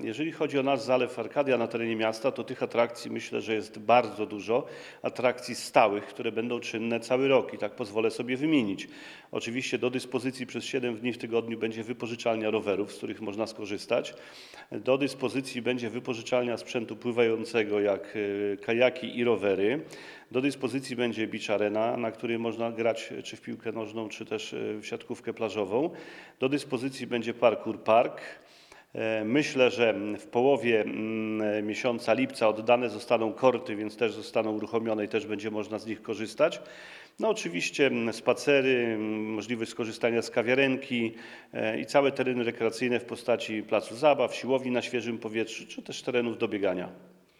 Jeżeli chodzi o nasz Zalew Arkadia na terenie miasta, to tych atrakcji myślę, że jest bardzo dużo. Atrakcji stałych, które będą czynne cały rok i tak pozwolę sobie wymienić. Oczywiście do dyspozycji przez 7 dni w tygodniu będzie wypożyczalnia rowerów, z których można skorzystać. Do dyspozycji będzie wypożyczalnia sprzętu pływającego, jak kajaki i rowery. Do dyspozycji będzie beach arena, na której można grać czy w piłkę nożną, czy też w siatkówkę plażową. Do dyspozycji będzie parkour park. Myślę, że w połowie miesiąca lipca oddane zostaną korty, więc też zostaną uruchomione i też będzie można z nich korzystać. No oczywiście spacery, możliwość skorzystania z kawiarenki i całe tereny rekreacyjne w postaci placu zabaw, siłowni na świeżym powietrzu, czy też terenów do biegania.